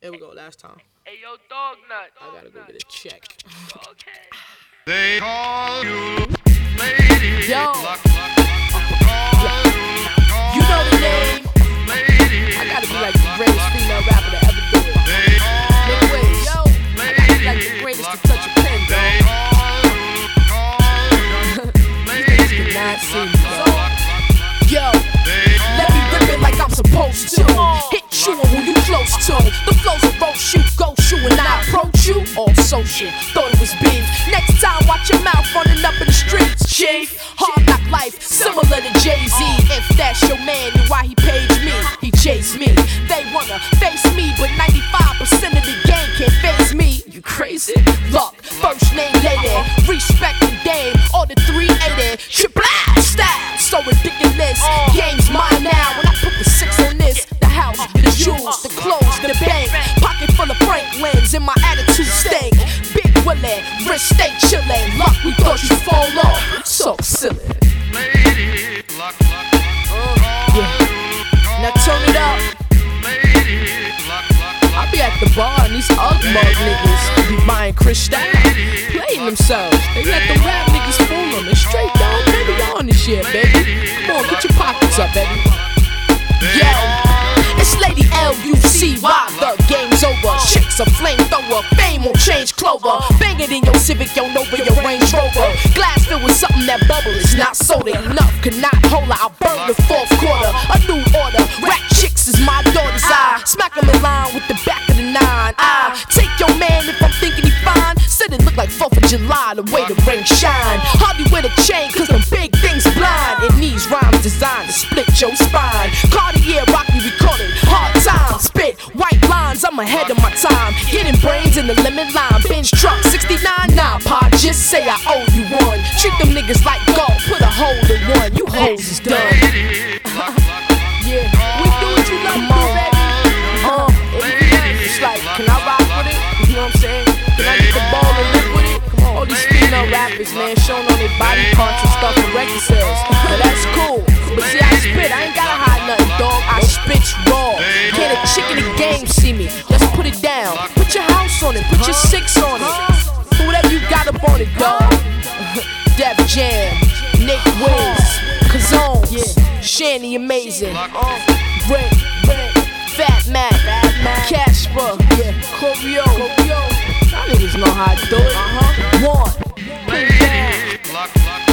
Here we go, last time. Hey, yo, dog nut. I gotta go get a check. Okay. They call you Lady Yo. Luck. You know the name. I gotta be like the greatest female rapper to ever do it. Nigga, wait, yo. I gotta be like the greatest to touch a pen, dog. These niggas cannot see me, dog. Yo, let me rip it like I'm supposed to. Hit you on who you close to. The flows will roast you, ghost you, and I approach you. All social, thought it was beef. Next time, watch your mouth running up in the streets, chief. Hard knock life, similar to Jay-Z. If that's your man, then why he paged me? He chased me. They wanna face me, but 95% of the game can't face me. You crazy? Luck, first name lady, respect and dame. All the 380, triple style, so ridiculous. Game's mine now. When I put the 6 on this, the house, the jewels, the clothes, the bank, pocket full of Franklins, and my attitude stank. Big Willie, wrist stay chillin'. Luck, we thought you'd fall off. So silly. Yeah. Now turn it up. I be at the bar and these ugly mug niggas be buying Cristal, playing themselves. They let the rap niggas fool them. It's straight down, baby, on this shit, baby. Come on, get your pockets up, baby. Yo, it's Lady L-U-C-Y, the game's over. Chicks a flamethrower, fame won't change clover. Bang it in your Civic, yo, Nova, your Range Rover. Glass filled with something that bubble, it's not soda. Enough cannot hold her, I'll burn the fourth quarter. A new order, rap chicks is my daughter's eye. Smack him in line with the back of the 9. I take your man if I'm thinking he fine. Said it look like 4th of July, the way the rain shine. Hardly wear the chain, cause them big things blind. And these rhymes designed to split your spine. Cartier, rock me recorded, hard time. Spit white lines, I'm ahead of my time. Getting brains in the lemon lime. Bench truck, 69, nah, pa, just say I owe you one. Treat them niggas like gold, put a hole in one. You hoes is done. Yeah, we do what you love to do, baby. It's like, can I rock with it? You know what I'm saying? Can I get the ball and live with it? Come on. All these female rappers, man, showing on their body parts and stuff for record sales. Now that's cool. But see, I spit, I ain't gotta hide nothing, dog. I spit's raw. Can't a chick in the game see me? Let's put it down. Put your house on it, put your 6 on it. Put whatever you got up on it, dog. Def Jam, Nick Wiz, Kazone, Shanny Amazing, Rick, Fat Mac, Casper, Corio. Y'all niggas know how to do it. One, put it down.